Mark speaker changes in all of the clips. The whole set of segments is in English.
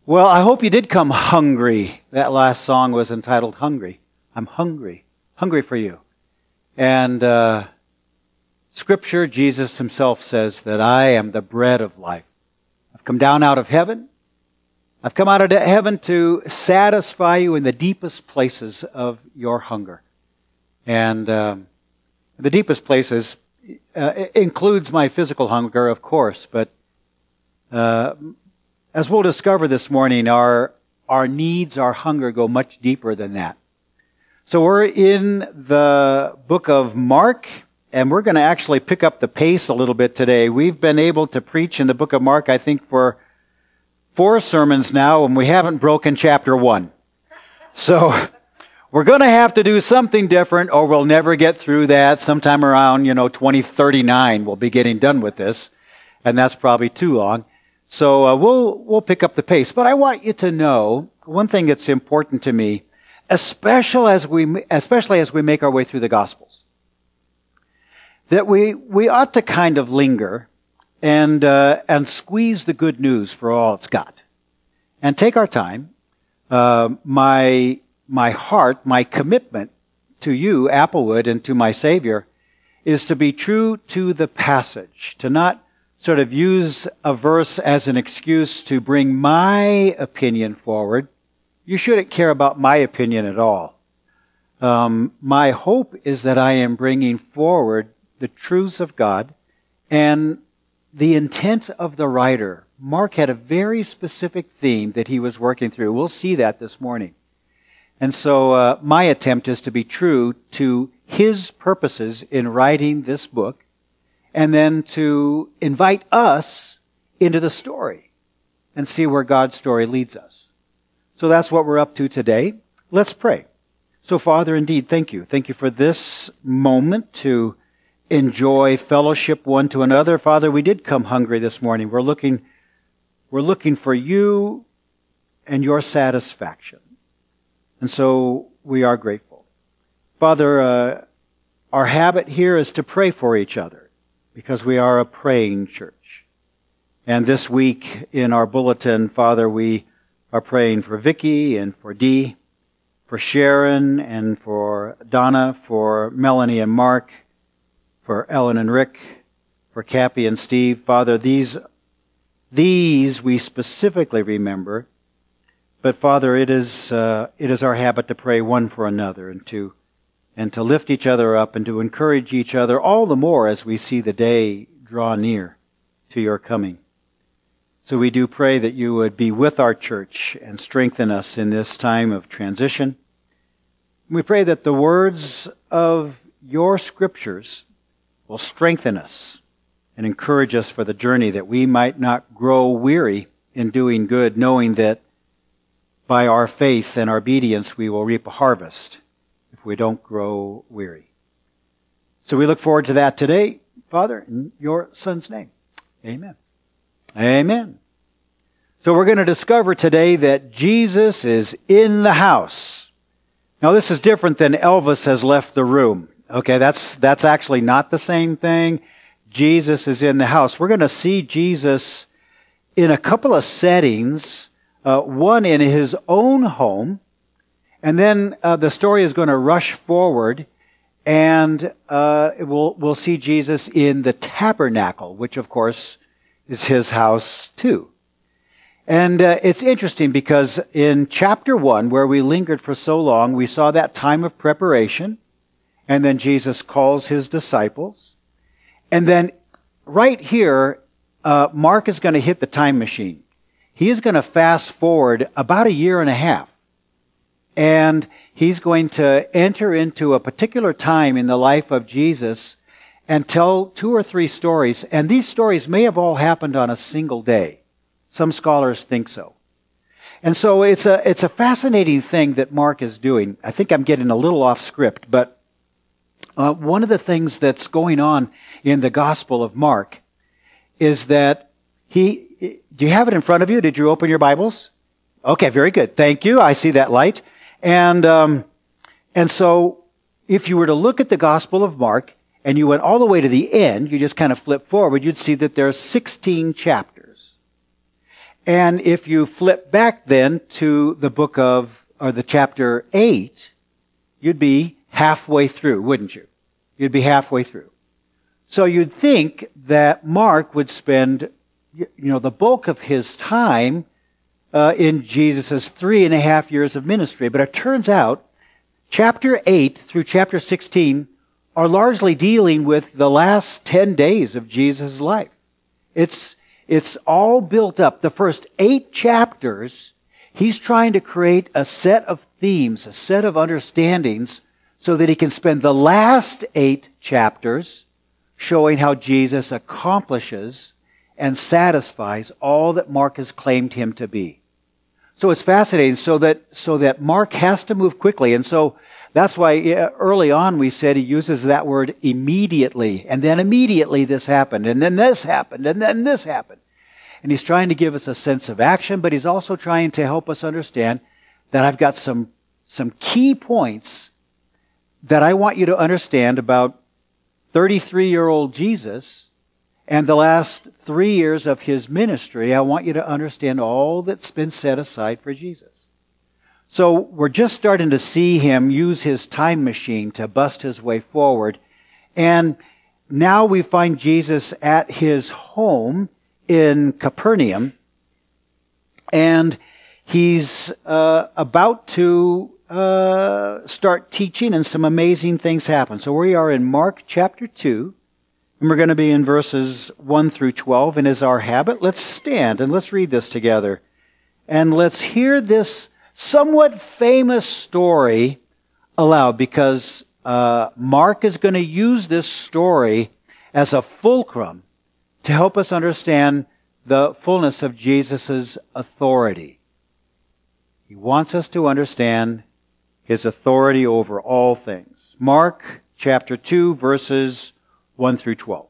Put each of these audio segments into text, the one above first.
Speaker 1: Well, I hope you did come hungry. That last song was entitled Hungry. I'm hungry. Hungry for you. And Scripture, Jesus himself says that I am the bread of life. I've come down out of heaven. I've come out of heaven to satisfy you in the deepest places of your hunger. And the deepest places includes my physical hunger, of course, but as we'll discover this morning, our needs, our hunger go much deeper than that. So we're in the book of Mark, and we're going to actually pick up the pace a little bit today. We've been able to preach in the book of Mark, I think, for 4 sermons now, and we haven't broken chapter 1. So we're going to have to do something different, or we'll never get through that. Sometime around, 2039, we'll be getting done with this, and that's probably too long. So we'll pick up the pace. But I want you to know one thing that's important to me, especially as we make our way through the Gospels, that we ought to kind of linger and squeeze the good news for all it's got, and take our time. My heart, my commitment to you, Applewood, and to my Savior, is to be true to the passage, to not sort of use a verse as an excuse to bring my opinion forward. You shouldn't care about my opinion at all. My hope is that I am bringing forward the truths of God and the intent of the writer. Mark had a very specific theme that he was working through. We'll see that this morning. And so my attempt is to be true to his purposes in writing this book, and then to invite us into the story and see where God's story leads us. So that's what we're up to today. Let's pray. So Father, indeed, thank you. Thank you for this moment to enjoy fellowship one to another. Father, we did come hungry this morning. We're looking for you and your satisfaction. And so we are grateful. Father, our habit here is to pray for each other, because we are a praying church. And this week in our bulletin, Father, we are praying for Vicki and for Dee, for Sharon and for Donna, for Melanie and Mark, for Ellen and Rick, for Cappy and Steve. Father, these we specifically remember. But Father, it is our habit to pray one for another and to lift each other up and to encourage each other, all the more as we see the day draw near to your coming. So we do pray that you would be with our church and strengthen us in this time of transition. We pray that the words of your scriptures will strengthen us and encourage us for the journey, that we might not grow weary in doing good, knowing that by our faith and our obedience we will reap a harvest if we don't grow weary. So we look forward to that today, Father, in your Son's name. Amen. Amen. So we're going to discover today that Jesus is in the house. Now this is different than Elvis has left the room. Okay, that's actually not the same thing. Jesus is in the house. We're going to see Jesus in a couple of settings, one in his own home, and then the story is going to rush forward, and we'll see Jesus in the tabernacle, which of course is his house too. And it's interesting because in chapter 1, where we lingered for so long, we saw that time of preparation, and then Jesus calls his disciples. And then right here, Mark is going to hit the time machine. He is going to fast forward about 1.5 years. And he's going to enter into a particular time in the life of Jesus and tell 2 or 3 stories. And these stories may have all happened on a single day. Some scholars think so. And so it's a fascinating thing that Mark is doing. I think I'm getting a little off script, but one of the things that's going on in the Gospel of Mark is that do you have it in front of you? Did you open your Bibles? Okay, very good. Thank you. I see that light. And so if you were to look at the Gospel of Mark and you went all the way to the end, you just kind of flip forward, you'd see that there are 16 chapters. And if you flip back then to the the chapter 8, you'd be halfway through, wouldn't you? You'd be halfway through. So you'd think that Mark would spend, the bulk of his time in Jesus' 3.5 years of ministry. But it turns out chapter 8 through chapter 16 are largely dealing with the last 10 days of Jesus' life. It's all built up. The first 8 chapters, he's trying to create a set of themes, a set of understandings, so that he can spend the last 8 chapters showing how Jesus accomplishes and satisfies all that Mark has claimed him to be. So it's fascinating, so that Mark has to move quickly. And so that's why early on we said he uses that word immediately. And then immediately this happened. And then this happened. And then this happened. And he's trying to give us a sense of action, but he's also trying to help us understand that I've got some key points that I want you to understand about 33-year-old Jesus and the last 3 years of his ministry. I want you to understand all that's been set aside for Jesus. So we're just starting to see him use his time machine to bust his way forward. And now we find Jesus at his home in Capernaum. And he's about to start teaching, and some amazing things happen. So we are in Mark chapter 2. And we're going to be in verses 1 through 12. And as our habit, let's stand and let's read this together. And let's hear this somewhat famous story aloud, because Mark is going to use this story as a fulcrum to help us understand the fullness of Jesus' authority. He wants us to understand his authority over all things. Mark chapter 2, verses 1 through 12.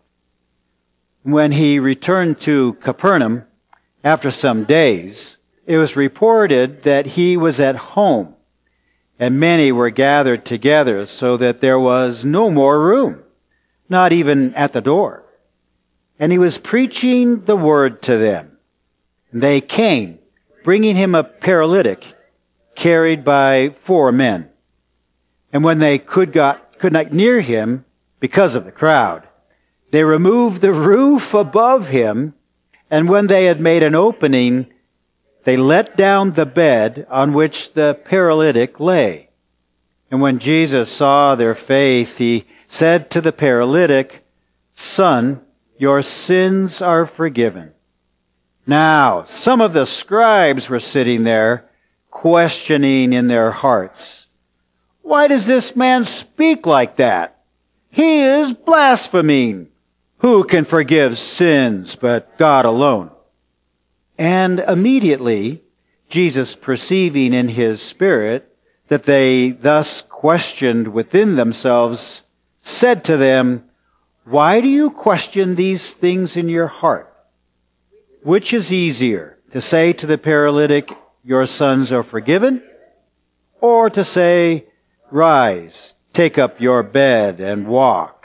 Speaker 1: When he returned to Capernaum after some days, it was reported that he was at home, and many were gathered together so that there was no more room, not even at the door. And he was preaching the word to them. They came, bringing him a paralytic carried by 4 men. And when they could not near him because of the crowd, they removed the roof above him, and when they had made an opening, they let down the bed on which the paralytic lay. And when Jesus saw their faith, he said to the paralytic, "Son, your sins are forgiven." Now, some of the scribes were sitting there, questioning in their hearts, "Why does this man speak like that? He is blaspheming. Who can forgive sins but God alone?" And immediately, Jesus, perceiving in his spirit that they thus questioned within themselves, said to them, "Why do you question these things in your heart? Which is easier, to say to the paralytic, 'Your sins are forgiven,' or to say, 'Rise, take up your bed and walk'?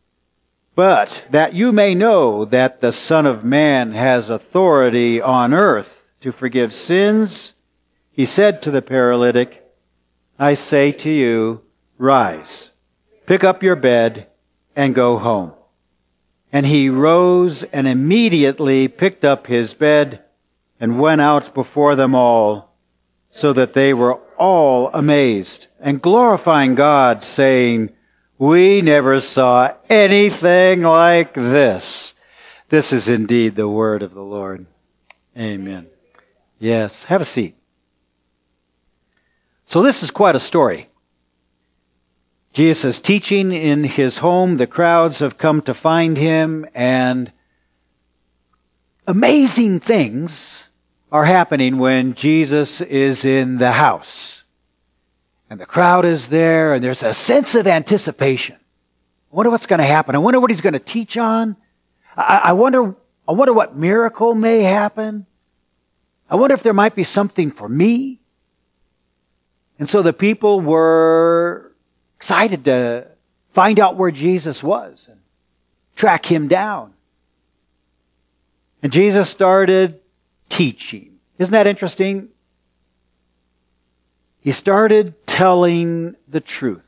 Speaker 1: But that you may know that the Son of Man has authority on earth to forgive sins," he said to the paralytic, "I say to you, rise, pick up your bed, and go home." And he rose and immediately picked up his bed and went out before them all, so that they were all amazed and glorifying God, saying, "We never saw anything like this." This is indeed the word of the Lord. Amen. Yes, have a seat. So this is quite a story. Jesus is teaching in his home. The crowds have come to find him, and amazing things are happening when Jesus is in the house. And the crowd is there, and there's a sense of anticipation. I wonder what's going to happen. I wonder what he's going to teach on. I wonder what miracle may happen. I wonder if there might be something for me. And so the people were excited to find out where Jesus was and track him down. And Jesus started teaching. Isn't that interesting? He started telling the truth,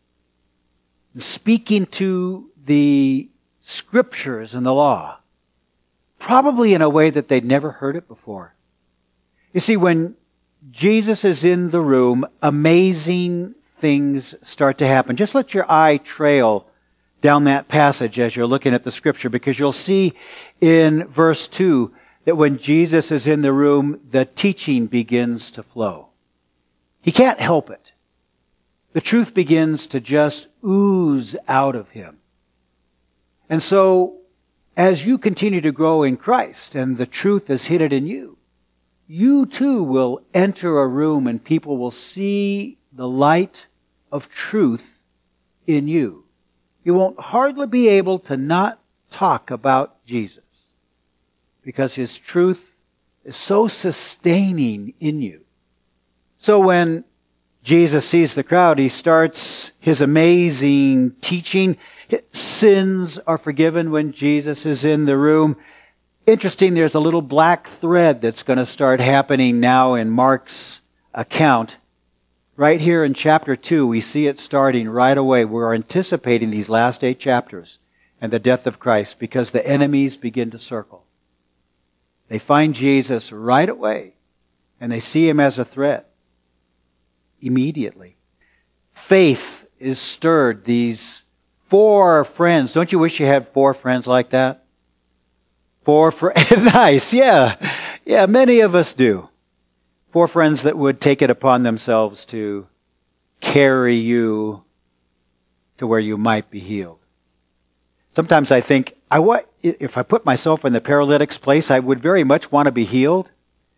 Speaker 1: and speaking to the scriptures and the law, probably in a way that they'd never heard it before. You see, when Jesus is in the room, amazing things start to happen. Just let your eye trail down that passage as you're looking at the scripture, because you'll see in verse 2 that when Jesus is in the room, the teaching begins to flow. He can't help it. The truth begins to just ooze out of him. And so, as you continue to grow in Christ and the truth is hidden in you, you too will enter a room and people will see the light of truth in you. You won't hardly be able to not talk about Jesus, because his truth is so sustaining in you. So when Jesus sees the crowd, he starts his amazing teaching. Sins are forgiven when Jesus is in the room. Interesting, there's a little black thread that's going to start happening now in Mark's account. Right here in chapter 2, we see it starting right away. We're anticipating these last 8 chapters and the death of Christ, because the enemies begin to circle. They find Jesus right away, and they see him as a threat. Immediately, faith is stirred. These 4 friends. Don't you wish you had 4 friends like that? 4 friends. Nice. Yeah. Many of us do. 4 friends that would take it upon themselves to carry you to where you might be healed. Sometimes I think, if I put myself in the paralytic's place, I would very much want to be healed.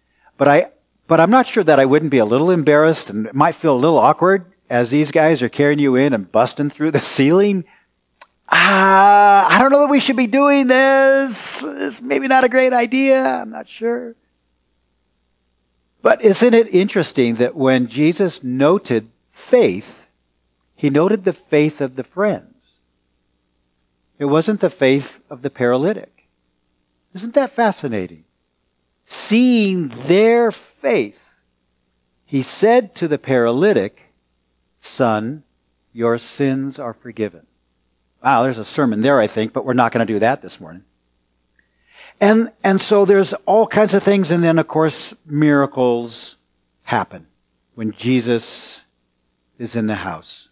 Speaker 1: But I'm not sure that I wouldn't be a little embarrassed, and it might feel a little awkward as these guys are carrying you in and busting through the ceiling. I don't know that we should be doing this. It's maybe not a great idea. I'm not sure. But isn't it interesting that when Jesus noted faith, he noted the faith of the friends. It wasn't the faith of the paralytic. Isn't that fascinating? Seeing their faith, he said to the paralytic, "Son, your sins are forgiven." Wow, there's a sermon there, I think, but we're not going to do that this morning. And so there's all kinds of things, and then, of course, miracles happen when Jesus is in the house.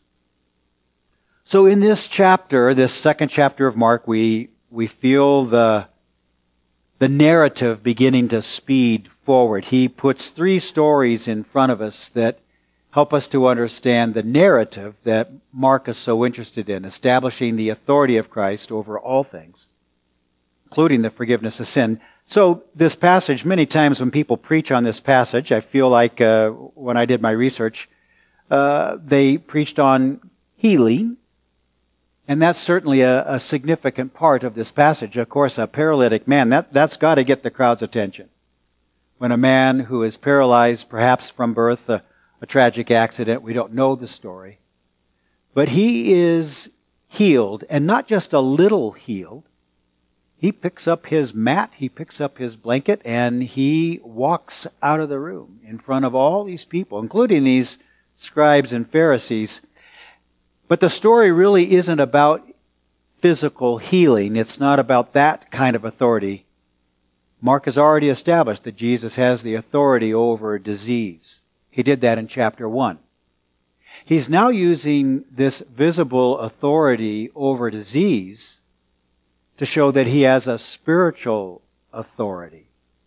Speaker 1: So in this chapter, this second chapter of Mark, we feel the narrative beginning to speed forward. He puts 3 stories in front of us that help us to understand the narrative that Mark is so interested in, establishing the authority of Christ over all things, including the forgiveness of sin. So this passage, many times when people preach on this passage, I feel like when I did my research, they preached on healing. And that's certainly a significant part of this passage. Of course, a paralytic man, that's got to get the crowd's attention. When a man who is paralyzed, perhaps from birth, a tragic accident, we don't know the story, but he is healed, and not just a little healed. He picks up his mat, he picks up his blanket, and he walks out of the room in front of all these people, including these scribes and Pharisees. But the story really isn't about physical healing. It's not about that kind of authority. Mark has already established that Jesus has the authority over disease. He did that in chapter 1. He's now using this visible authority over disease to show that he has a spiritual authority.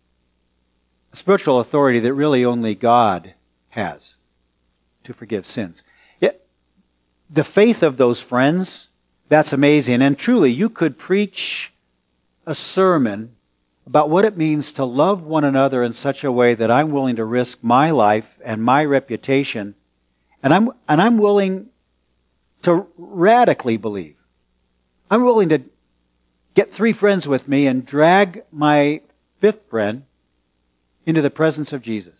Speaker 1: A spiritual authority that really only God has to forgive sins. The faith of those friends, that's amazing. And truly, you could preach a sermon about what it means to love one another in such a way that I'm willing to risk my life and my reputation, and I'm willing to radically believe. I'm willing to get 3 friends with me and drag my 5th friend into the presence of Jesus.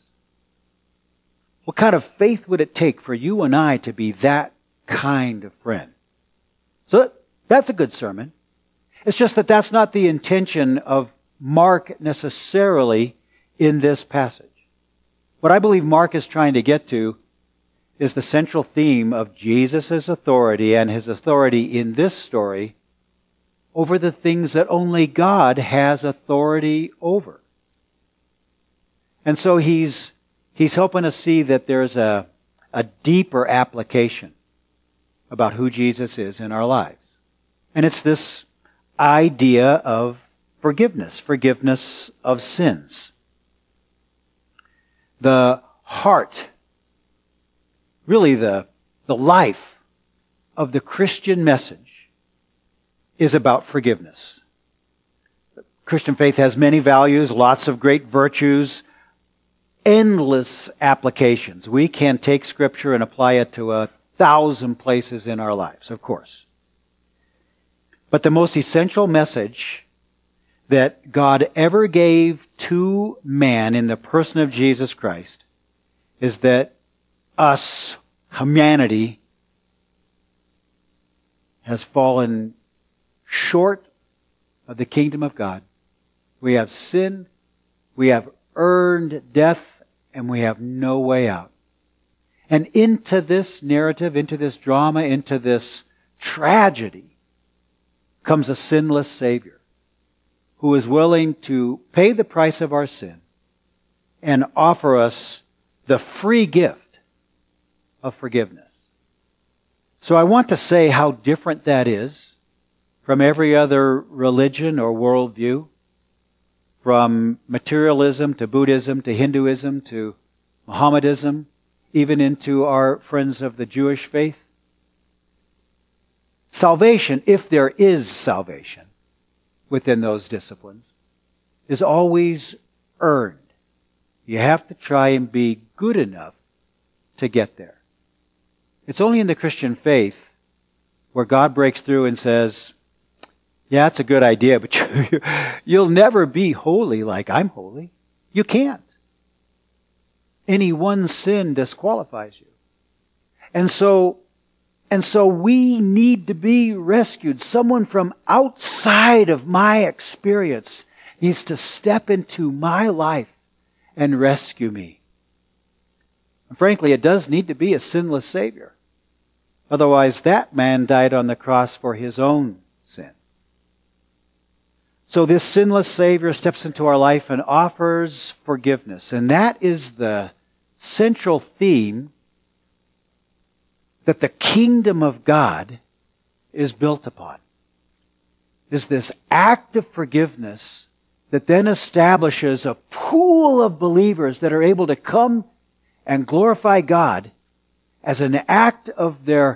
Speaker 1: What kind of faith would it take for you and I to be that kind of friend? So that's a good sermon. It's just that that's not the intention of Mark necessarily in this passage. What I believe Mark is trying to get to is the central theme of Jesus' authority and his authority in this story over the things that only God has authority over. And so he's helping us see that there's a deeper application about who Jesus is in our lives. And it's this idea of forgiveness of sins. The heart, really the life of the Christian message is about forgiveness. The Christian faith has many values, lots of great virtues, endless applications. We can take Scripture and apply it to 1,000 places in our lives, of course. But the most essential message that God ever gave to man in the person of Jesus Christ is that us, humanity, has fallen short of the kingdom of God. We have sinned, we have earned death, and we have no way out. And into this narrative, into this drama, into this tragedy comes a sinless Savior who is willing to pay the price of our sin and offer us the free gift of forgiveness. So I want to say how different that is from every other religion or worldview, from materialism to Buddhism to Hinduism to Mohammedanism, even into our friends of the Jewish faith. Salvation, if there is salvation within those disciplines, is always earned. You have to try and be good enough to get there. It's only in the Christian faith where God breaks through and says, yeah, it's a good idea, but you'll never be holy like I'm holy. You can't. Any one sin disqualifies you. And so we need to be rescued. Someone from outside of my experience needs to step into my life and rescue me. And frankly, it does need to be a sinless Savior. Otherwise, that man died on the cross for his own sin. So this sinless Savior steps into our life and offers forgiveness. And that is the central theme that the kingdom of God is built upon. Is this act of forgiveness that then establishes a pool of believers that are able to come and glorify God as an act of their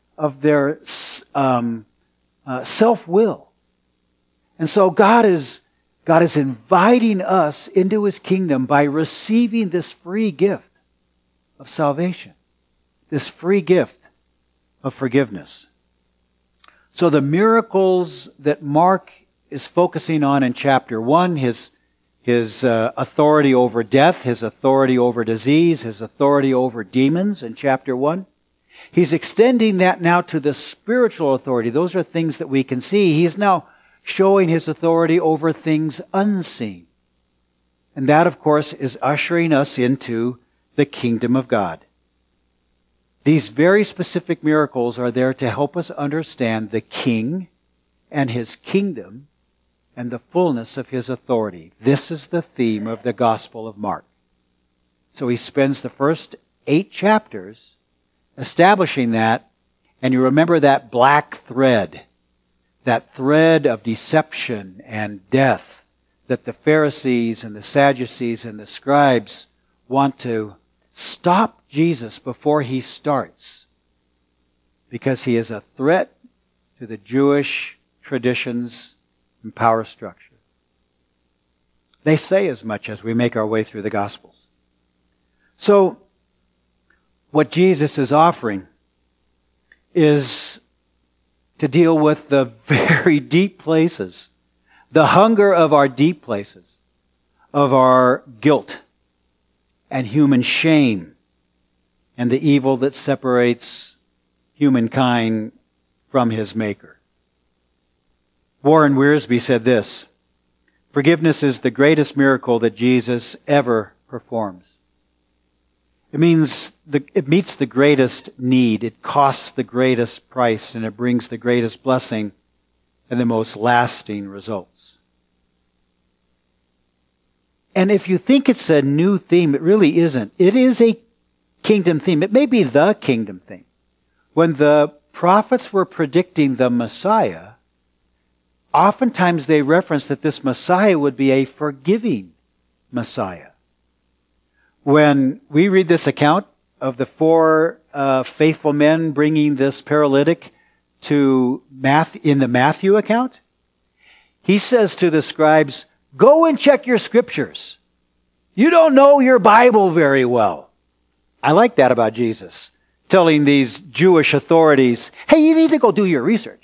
Speaker 1: self-will. And so God is inviting us into His kingdom by receiving this free gift of salvation, this free gift of forgiveness. So the miracles that Mark is focusing on in chapter 1, his authority over death, his authority over disease, his authority over demons in chapter 1, he's extending that now to the spiritual authority. Those are things that we can see. He's now showing His authority over things unseen. And that, of course, is ushering us into the kingdom of God. These very specific miracles are there to help us understand the King and His kingdom and the fullness of His authority. This is the theme of the Gospel of Mark. So he spends the first 8 chapters establishing that, and you remember that black thread, that thread of deception and death that the Pharisees and the Sadducees and the scribes want to stop Jesus before He starts, because He is a threat to the Jewish traditions and power structure. They say as much as we make our way through the Gospels. So, what Jesus is offering is to deal with the very deep places, the hunger of our deep places, of our guilt and human shame and the evil that separates humankind from His Maker. Warren Wiersbe said this: Forgiveness is the greatest miracle that Jesus ever performs. It means it meets the greatest need. It costs the greatest price, and it brings the greatest blessing and the most lasting results. And if you think it's a new theme, it really isn't. It is a kingdom theme. It may be the kingdom theme. When the prophets were predicting the Messiah, oftentimes they referenced that this Messiah would be a forgiving Messiah. When we read this account of the four faithful men bringing this paralytic in the Matthew account, he says to the scribes, "Go and check your scriptures. You don't know your Bible very well." I like that about Jesus, telling these Jewish authorities, hey, you need to go do your research.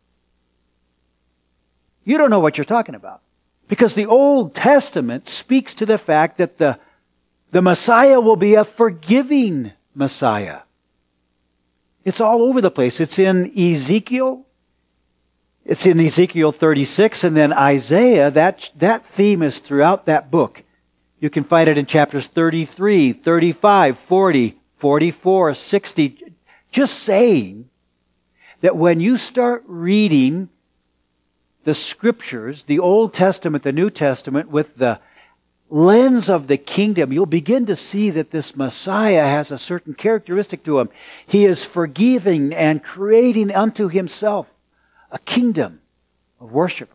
Speaker 1: You don't know what you're talking about. Because the Old Testament speaks to the fact that the Messiah will be a forgiving Messiah. It's all over the place. It's in Ezekiel. It's in Ezekiel 36, and then Isaiah. That theme is throughout that book. You can find it in chapters 33, 35, 40, 44, 60. Just saying that when you start reading the Scriptures, the Old Testament, the New Testament, with the lens of the kingdom, you'll begin to see that this Messiah has a certain characteristic to him. He is forgiving and creating unto himself a kingdom of worshipers.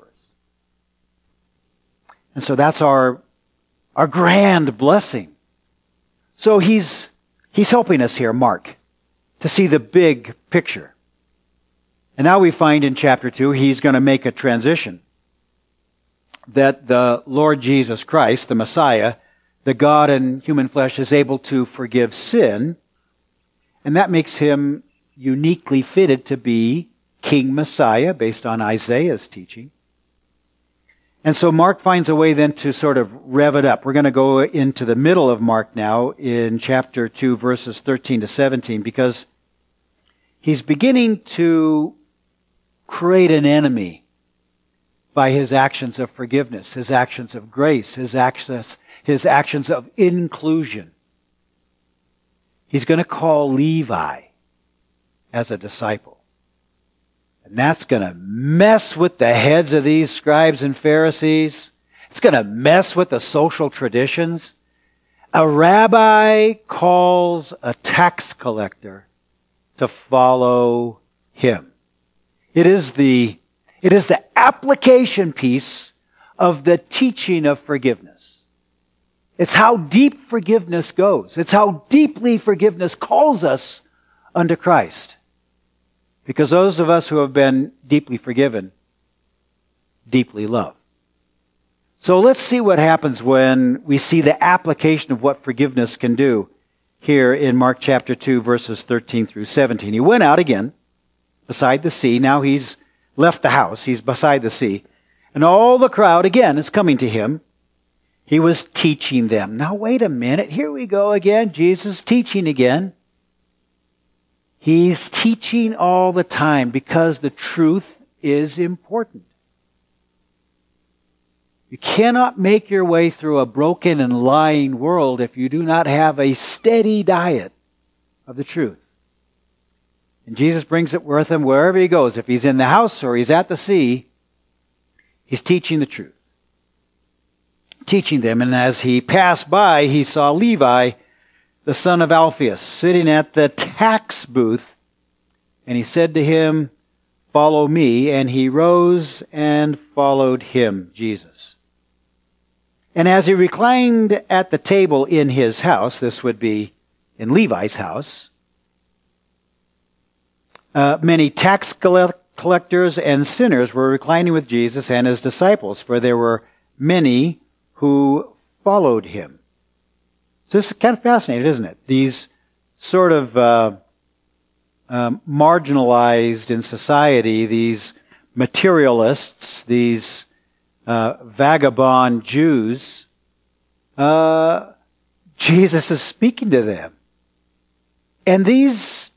Speaker 1: And so that's our grand blessing. So he's helping us here, Mark, to see the big picture. And now we find in chapter 2, he's going to make a transition. That the Lord Jesus Christ, the Messiah, the God in human flesh, is able to forgive sin. And that makes him uniquely fitted to be King Messiah, based on Isaiah's teaching. And so Mark finds a way then to sort of rev it up. We're going to go into the middle of Mark now in chapter 2, verses 13 to 17, because he's beginning to create an enemy by his actions of forgiveness, his actions of grace, his actions of inclusion. He's going to call Levi as a disciple. And that's going to mess with the heads of these scribes and Pharisees. It's going to mess with the social traditions. A rabbi calls a tax collector to follow him. It is the application piece of the teaching of forgiveness. It's how deep forgiveness goes. It's how deeply forgiveness calls us unto Christ. Because those of us who have been deeply forgiven, deeply love. So let's see what happens when we see the application of what forgiveness can do here in Mark chapter 2, verses 13 through 17. He went out again beside the sea. Now he's left the house. He's beside the sea. And all the crowd again is coming to him. He was teaching them. Now wait a minute. Here we go again. Jesus teaching again. He's teaching all the time because the truth is important. You cannot make your way through a broken and lying world if you do not have a steady diet of the truth. And Jesus brings it with him wherever he goes. If he's in the house or he's at the sea, he's teaching the truth. Teaching them. And as he passed by, he saw Levi, the son of Alphaeus, sitting at the tax booth. And he said to him, "Follow me." And he rose and followed him, Jesus. And as he reclined at the table in his house, this would be in Levi's house, many tax collectors and sinners were reclining with Jesus and his disciples, for there were many who followed him. So this is kind of fascinating, isn't it? These sort of marginalized in society, these materialists, these vagabond Jews, Jesus is speaking to them. And these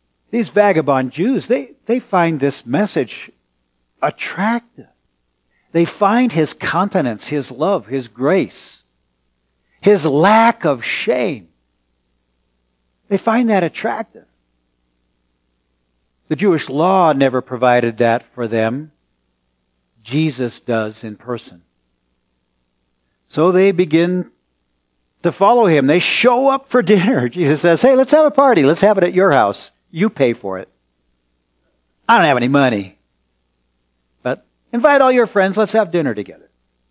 Speaker 1: vagabond Jews, they find this message attractive. They find his countenance, his love, his grace, his lack of shame. They find that attractive. The Jewish law never provided that for them. Jesus does in person. So they begin to follow him. They show up for dinner. Jesus says, hey, let's have a party. Let's have it at your house. You pay for it. I don't have any money. But invite all your friends. Let's have dinner together.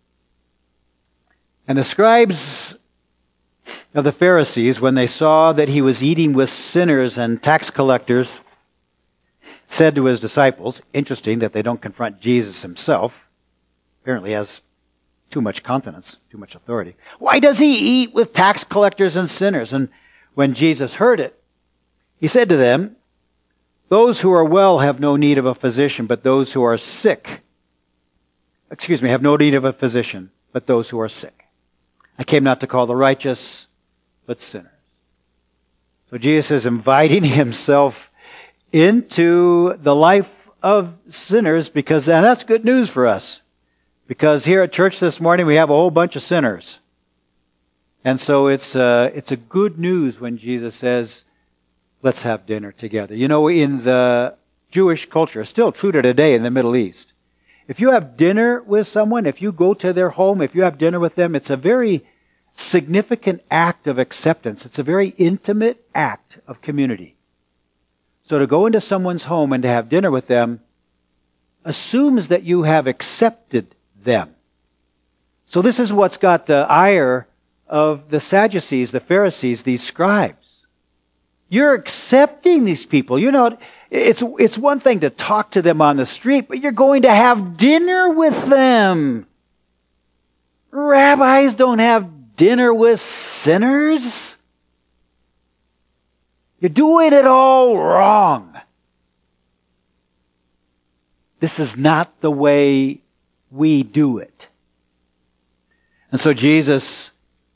Speaker 1: And the scribes of the Pharisees, when they saw that he was eating with sinners and tax collectors, said to his disciples, interesting that they don't confront Jesus himself, apparently has too much countenance, too much authority. Why does he eat with tax collectors and sinners? And when Jesus heard it, he said to them, those who are well have no need of a physician, but those who are sick, have no need of a physician, but those who are sick. I came not to call the righteous, but sinners. So Jesus is inviting himself into the life of sinners and that's good news for us. Because here at church this morning we have a whole bunch of sinners. And so it's a good news when Jesus says, let's have dinner together. You know, in the Jewish culture, still true to today in the Middle East, if you have dinner with someone, if you go to their home, if you have dinner with them, it's a very significant act of acceptance. It's a very intimate act of community. So to go into someone's home and to have dinner with them assumes that you have accepted them. So this is what's got the ire of the Sadducees, the Pharisees, these scribes. You're accepting these people. You know, it's one thing to talk to them on the street, but you're going to have dinner with them. Rabbis don't have dinner with sinners. You're doing it all wrong. This is not the way we do it. And so Jesus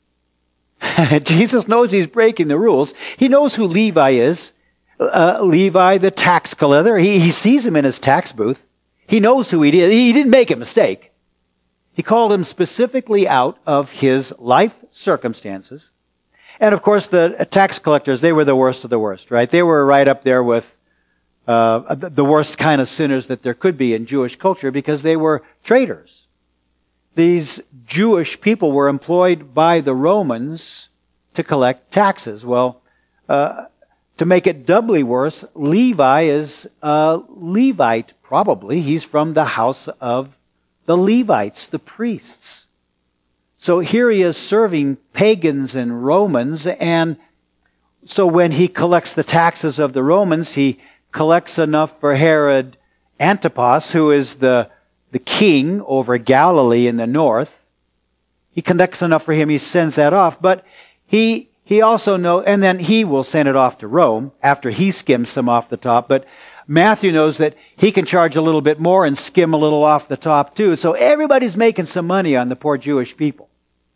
Speaker 1: knows he's breaking the rules. He knows who Levi is. Levi, the tax collector. He sees him in his tax booth. He knows who he is. He didn't make a mistake. He called him specifically out of his life circumstances. And of course, the tax collectors, they were the worst of the worst, right? They were right up there with the worst kind of sinners that there could be in Jewish culture because they were traitors. These Jewish people were employed by the Romans to collect taxes. Well, to make it doubly worse, Levi is a Levite, probably. He's from the house of the Levites, the priests. So here he is serving pagans and Romans, and so when he collects the taxes of the Romans, he collects enough for Herod Antipas, who is the king over Galilee in the north. He collects enough for him, he sends that off, but he also knows, and then he will send it off to Rome after he skims some off the top, but Matthew knows that he can charge a little bit more and skim a little off the top too. So everybody's making some money on the poor Jewish people.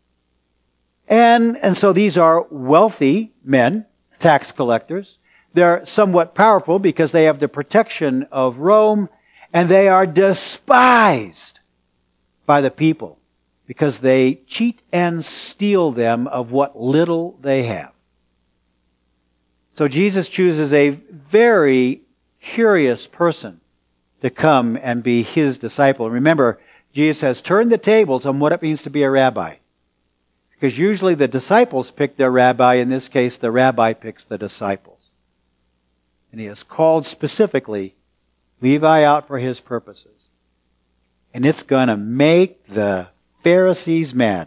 Speaker 1: And so these are wealthy men, tax collectors. They're somewhat powerful because they have the protection of Rome, and they are despised by the people because they cheat and steal them of what little they have. So Jesus chooses a very curious person to come and be his disciple. Remember, Jesus has turned the tables on what it means to be a rabbi. Because usually the disciples pick their rabbi. In this case, the rabbi picks the disciples. And he has called specifically Levi out for his purposes. And it's going to make the Pharisees mad.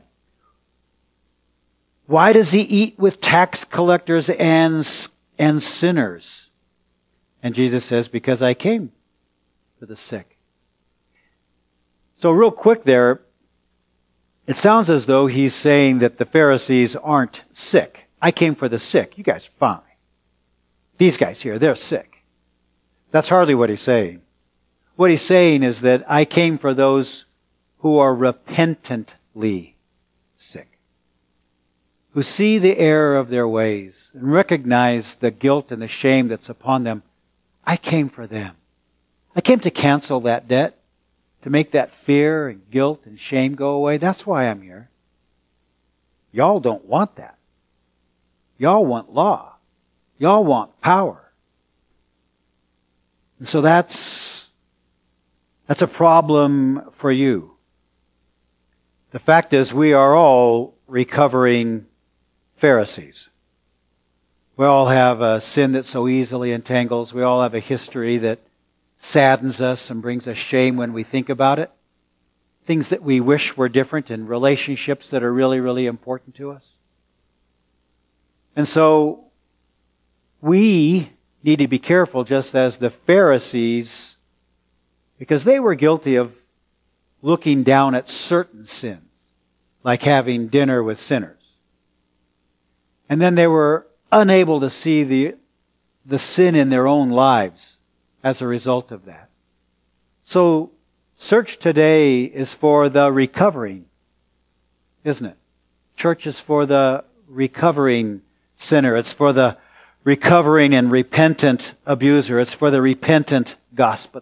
Speaker 1: Why does he eat with tax collectors and sinners? And Jesus says, because I came for the sick. So real quick there, it sounds as though he's saying that the Pharisees aren't sick. I came for the sick. You guys are fine. These guys here, they're sick. That's hardly what he's saying. What he's saying is that I came for those who are repentantly sick, who see the error of their ways and recognize the guilt and the shame that's upon them. I came for them. I came to cancel that debt, to make that fear and guilt and shame go away. That's why I'm here. Y'all don't want that. Y'all want law. Y'all want power. And so that's a problem for you. The fact is, we are all recovering Pharisees. We all have a sin that so easily entangles. We all have a history that saddens us and brings us shame when we think about it. Things that we wish were different and relationships that are really, really important to us. And so we need to be careful, just as the Pharisees, because they were guilty of looking down at certain sins, like having dinner with sinners. And then they were unable to see the sin in their own lives as a result of that. So, church today is for the recovering, isn't it? Church is for the recovering sinner. It's for the recovering and repentant abuser. It's for the repentant gossip.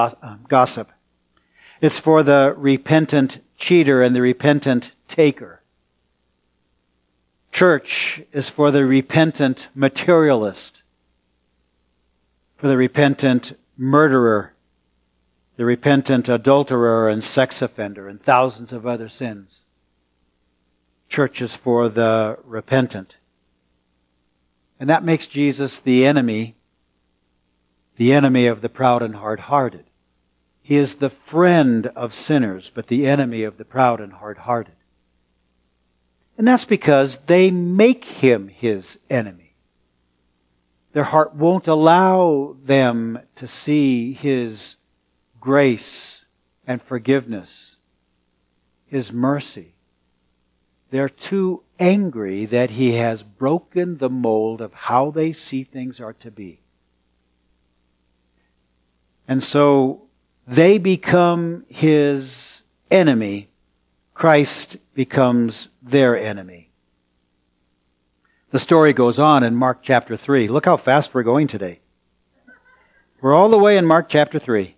Speaker 1: It's for the repentant cheater and the repentant taker. Church is for the repentant materialist, for the repentant murderer, the repentant adulterer and sex offender, and thousands of other sins. Church is for the repentant. And that makes Jesus the enemy of the proud and hard-hearted. He is the friend of sinners, but the enemy of the proud and hard-hearted. And that's because they make him his enemy. Their heart won't allow them to see his grace and forgiveness, his mercy. They're too angry that he has broken the mold of how they see things are to be. And so they become his enemy. Christ becomes their enemy. The story goes on in Mark chapter 3. Look how fast we're going today. We're all the way in Mark chapter 3.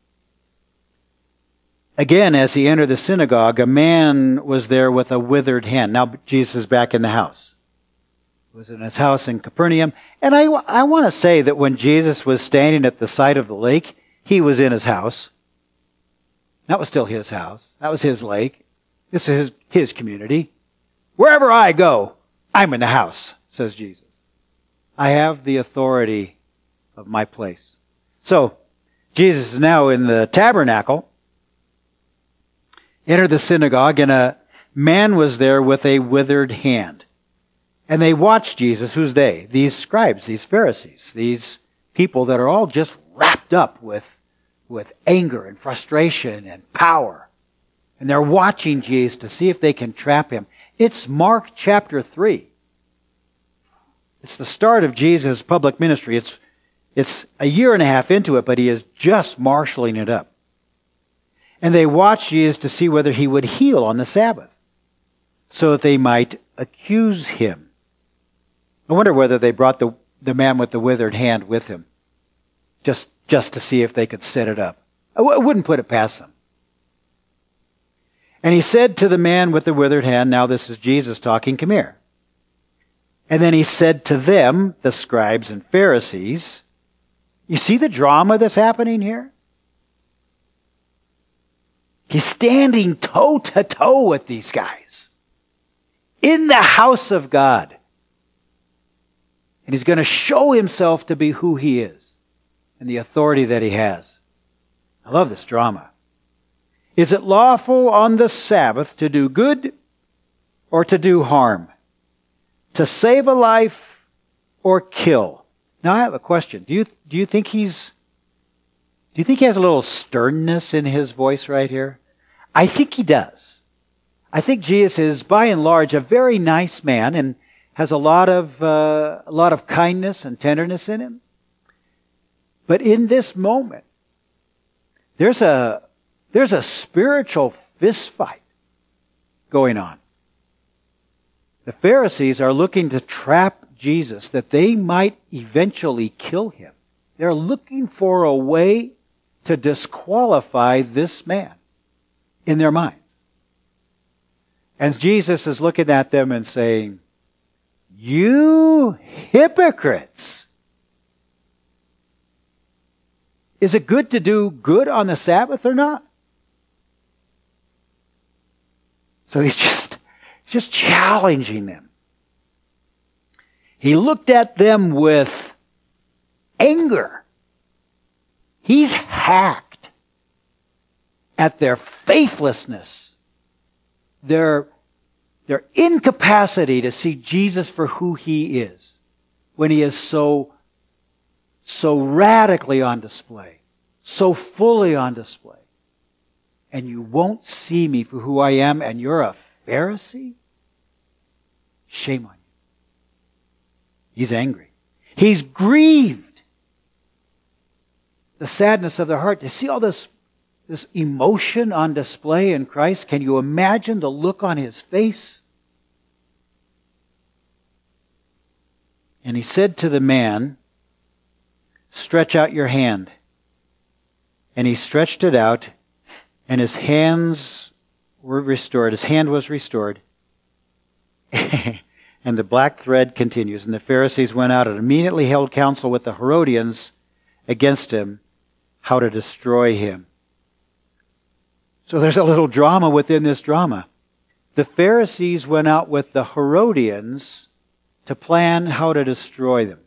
Speaker 1: Again, as he entered the synagogue, a man was there with a withered hand. Now Jesus is back in the house. He was in his house in Capernaum. And I want to say that when Jesus was standing at the side of the lake, he was in his house. That was still his house. That was his lake. This is his community. Wherever I go, I'm in the house, says Jesus. I have the authority of my place. So, Jesus is now in the tabernacle, entered the synagogue, and a man was there with a withered hand. And they watched Jesus. Who's they? These scribes, these Pharisees, these people that are all just wrapped up with anger and frustration and power. And they're watching Jesus to see if they can trap him. It's Mark chapter 3. It's the start of Jesus' public ministry. It's a year and a half into it, but he is just marshaling it up. And they watched Jesus to see whether he would heal on the Sabbath, so that they might accuse him. I wonder whether they brought the man with the withered hand with him, just to see if they could set it up. I wouldn't put it past them. And he said to the man with the withered hand, now this is Jesus talking, come here. And then he said to them, the scribes and Pharisees, you see the drama that's happening here? He's standing toe to toe with these guys in the house of God. And he's going to show himself to be who he is and the authority that he has. I love this drama. Is it lawful on the Sabbath to do good or to do harm? To save a life or kill? Now I have a question. Do you think he has a little sternness in his voice right here? I think he does. I think Jesus is by and large a very nice man and has a lot of kindness and tenderness in him. But in this moment, there's a spiritual fist fight going on. The Pharisees are looking to trap Jesus that they might eventually kill him. They're looking for a way to disqualify this man in their minds. And Jesus is looking at them and saying, "You hypocrites! Is it good to do good on the Sabbath or not?" So he's just challenging them. He looked at them with anger. He's hacked at their faithlessness, their incapacity to see Jesus for who he is when he is so radically on display, so fully on display. And you won't see me for who I am, and you're a Pharisee? Shame on you. He's angry. He's grieved. The sadness of their heart. You see all this emotion on display in Christ? Can you imagine the look on his face? And he said to the man, "Stretch out your hand." And he stretched it out, and his hands were restored. His hand was restored. And the black thread continues. And the Pharisees went out and immediately held counsel with the Herodians against him, how to destroy him. So there's a little drama within this drama. The Pharisees went out with the Herodians to plan how to destroy them.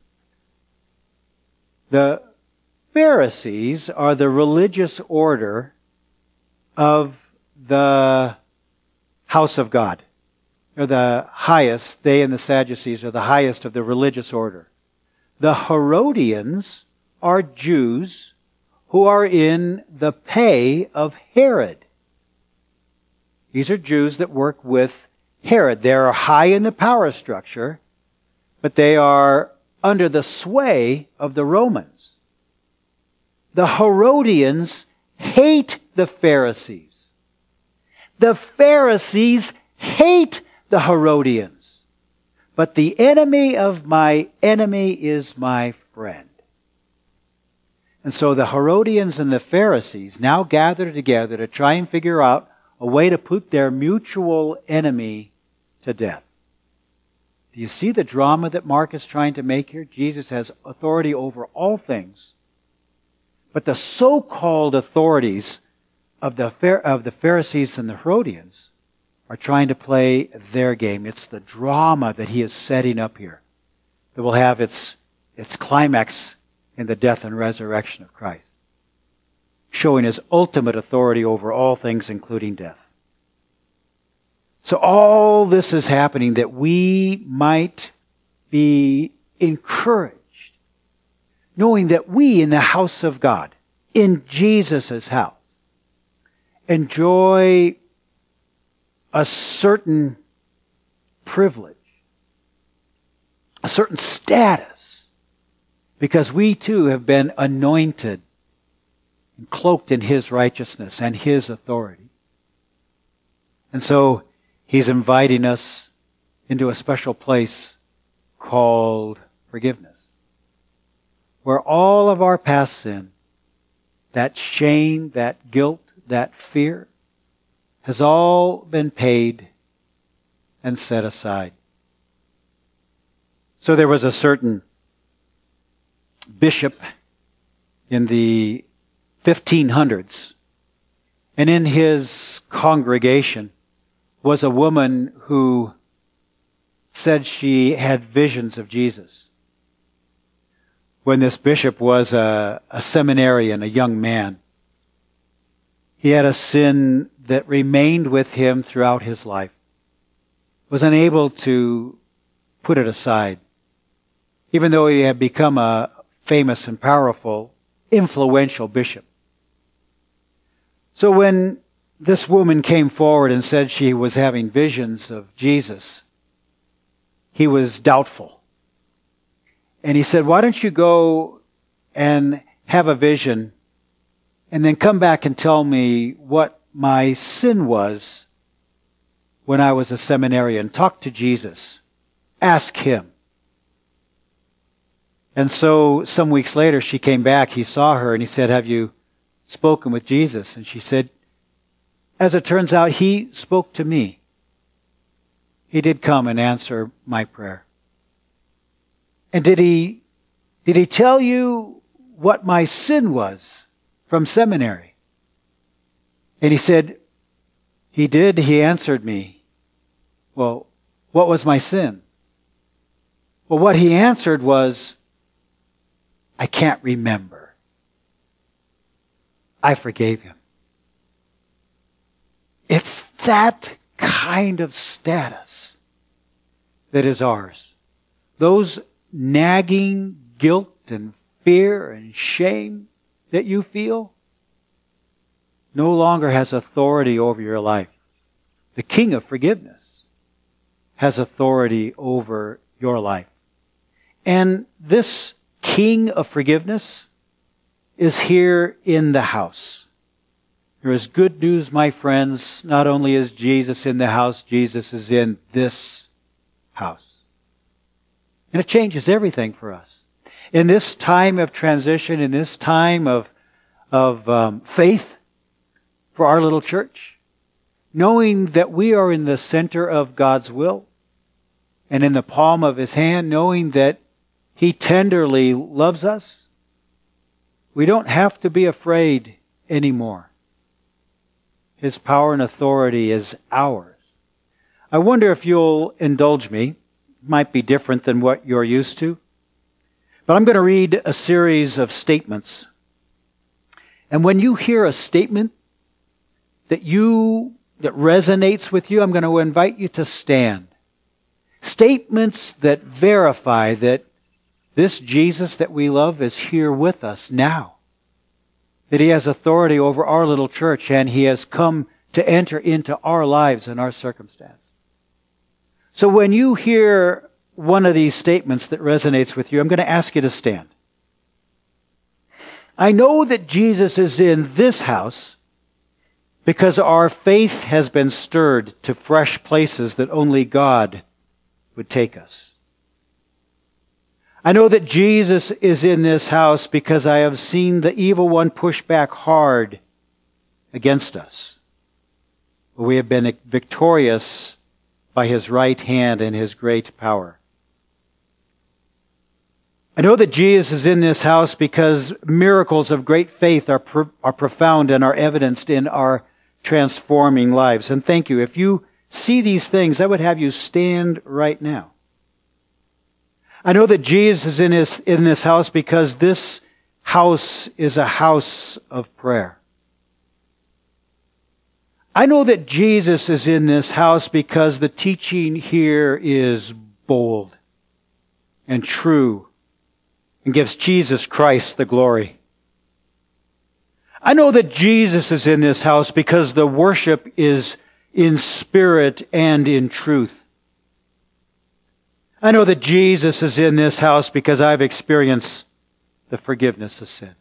Speaker 1: The Pharisees are the religious order of the house of God. They're the highest. They and the Sadducees are the highest of the religious order. The Herodians are Jews who are in the pay of Herod. These are Jews that work with Herod. They are high in the power structure, but they are under the sway of the Romans. The Herodians hate the Pharisees. The Pharisees hate the Herodians. But the enemy of my enemy is my friend. And so the Herodians and the Pharisees now gather together to try and figure out a way to put their mutual enemy to death. Do you see the drama that Mark is trying to make here? Jesus has authority over all things. But the so-called authorities of the Pharisees and the Herodians are trying to play their game. It's the drama that he is setting up here that will have its climax in the death and resurrection of Christ, showing his ultimate authority over all things, including death. So all this is happening that we might be encouraged, knowing that we in the house of God, in Jesus' house, enjoy a certain privilege, a certain status, because we too have been anointed and cloaked in his righteousness and his authority. And so he's inviting us into a special place called forgiveness, where all of our past sin, that shame, that guilt, that fear, has all been paid and set aside. So there was a certain bishop in the 1500s, and in his congregation was a woman who said she had visions of Jesus. When this bishop was a seminarian, a young man, he had a sin that remained with him throughout his life, was unable to put it aside, even though he had become a famous and powerful, influential bishop. So when this woman came forward and said she was having visions of Jesus, he was doubtful. And he said, "Why don't you go and have a vision and then come back and tell me what my sin was when I was a seminarian. Talk to Jesus. Ask him." And so some weeks later she came back. He saw her and he said, "Have you spoken with Jesus? And she said, as it turns out, he spoke to me. He did come and answer my prayer. And did he tell you what my sin was from seminary? And he said, he did. He answered me. Well, what was my sin? Well, what he answered was, I can't remember. I forgave him. It's that kind of status that is ours. Those nagging guilt and fear and shame that you feel no longer has authority over your life. The King of forgiveness has authority over your life. And this King of forgiveness is here in the house. There is good news, my friends. Not only is Jesus in the house, Jesus is in this house. And it changes everything for us. In this time of transition, in this time of faith for our little church, knowing that we are in the center of God's will and in the palm of His hand, knowing that He tenderly loves us, we don't have to be afraid anymore. His power and authority is ours. I wonder if you'll indulge me. It might be different than what you're used to. But I'm going to read a series of statements. And when you hear a statement that resonates with you, I'm going to invite you to stand. Statements that verify that this Jesus that we love is here with us now. That He has authority over our little church and He has come to enter into our lives and our circumstance. So when you hear one of these statements that resonates with you, I'm going to ask you to stand. I know that Jesus is in this house because our faith has been stirred to fresh places that only God would take us. I know that Jesus is in this house because I have seen the evil one push back hard against us. But we have been victorious by His right hand and His great power. I know that Jesus is in this house because miracles of great faith are profound and are evidenced in our transforming lives. And thank you. If you see these things, I would have you stand right now. I know that Jesus is in this house because this house is a house of prayer. I know that Jesus is in this house because the teaching here is bold and true and gives Jesus Christ the glory. I know that Jesus is in this house because the worship is in spirit and in truth. I know that Jesus is in this house because I've experienced the forgiveness of sin.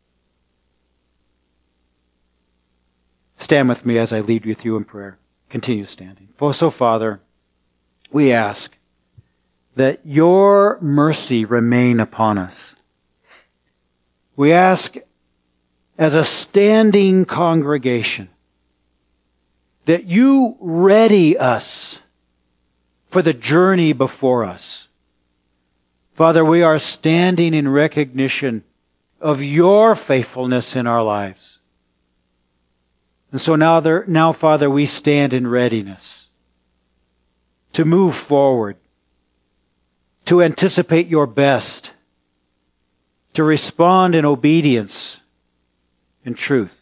Speaker 1: Stand with me as I lead with you in prayer. Continue standing. So, Father, we ask that your mercy remain upon us. We ask as a standing congregation that you ready us for the journey before us. Father, we are standing in recognition of your faithfulness in our lives. And so now, Father, we stand in readiness to move forward, to anticipate your best, to respond in obedience and truth.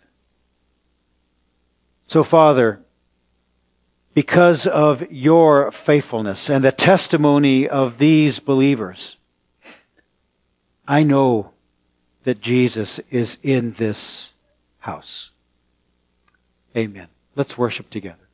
Speaker 1: So, Father, because of your faithfulness and the testimony of these believers, I know that Jesus is in this house. Amen. Let's worship together.